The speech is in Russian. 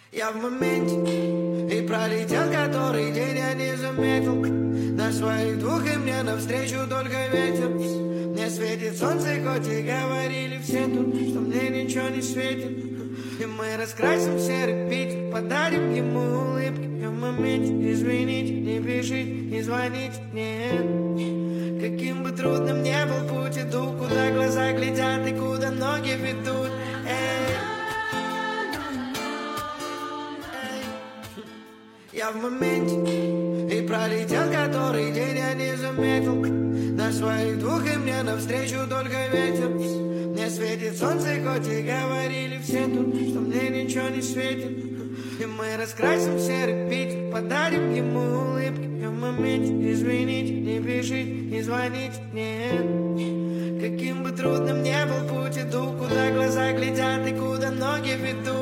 Я в моменте, и пролетел который день, я не заметил. На своих двух и мне навстречу только ветер. Мне светит солнце, хоть и говорили все тут, что мне ничего не светит. И мы раскрасим серый Питер, подарим ему улыбки. Я в моменте, извините, не пишите, не звоните, нет. Каким бы трудным ни был путь, иду, куда глаза глядят и куда ноги ведут. Я в моменте, и пролетел который день, я не заметил. На своих двух и мне навстречу только ветер. Мне светит солнце, хоть и говорили все тут, что мне ничего не светит. И мы раскрасим серый Питер, подарим ему улыбки. Я в моменте, извините, не пишите, не звоните, нет. Каким бы трудным ни был путь, иду, куда глаза глядят и куда ноги ведут.